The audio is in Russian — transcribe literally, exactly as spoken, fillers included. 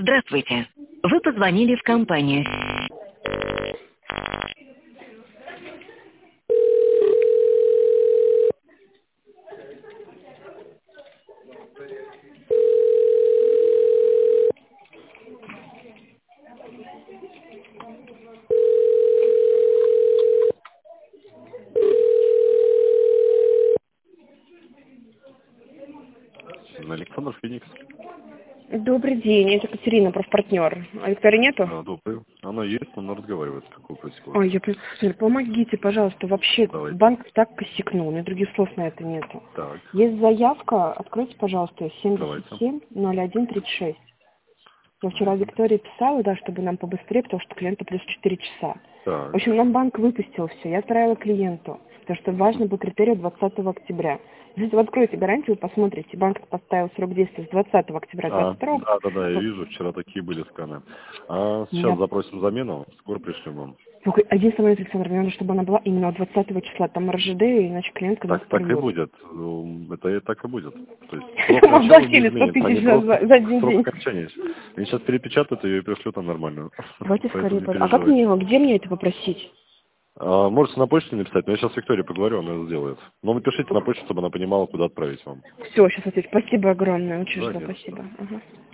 Здравствуйте. Вы позвонили в компанию. Александр Феникс. Добрый день, это Екатерина, профпартнер. А Виктории нету? Да, добрый. Она есть, но она разговаривает. Какого происходит? Ой, я представляю, помогите, пожалуйста, вообще Давайте. банк так косякнул, у меня других слов на это нету. Так, Есть заявка, откройте, пожалуйста, семьдесят давайте. семь ноль один тридцать шесть. Я вчера Виктории писала, да, чтобы нам побыстрее, потому что клиенту плюс четыре часа. В Так. общем, нам банк выпустил все, я отправила клиенту, потому что важно по критерию двадцатого октября. Если вы откроете гарантию, вы посмотрите, банк поставил срок действия с двадцатого октября А, двадцать второго. да, да, да, я вижу, вчера такие были сканы. А сейчас Меня... запросим замену, скоро пришлем вам. Только один самолет, Александр, мне нужно, чтобы она была именно двадцатого числа, там РЖД, иначе клиентка нас Так, так и порвет. будет. Ну, Это и так и будет. То есть срок Мы начала не оплатили сто изменится. Они тысяч за, просто за один срок день. окончания. Они сейчас перепечатают ее и пришлют там нормально. Давайте Поэтому скорее. не А как переживайте. мне, где мне это попросить? А, можете на почту написать, но я сейчас Виктории поговорю, она это сделает. Но напишите на почту, чтобы она понимала, куда отправить вам. Все, сейчас ответь. Спасибо огромное, очень Да, жду, нет, что. спасибо. Ага.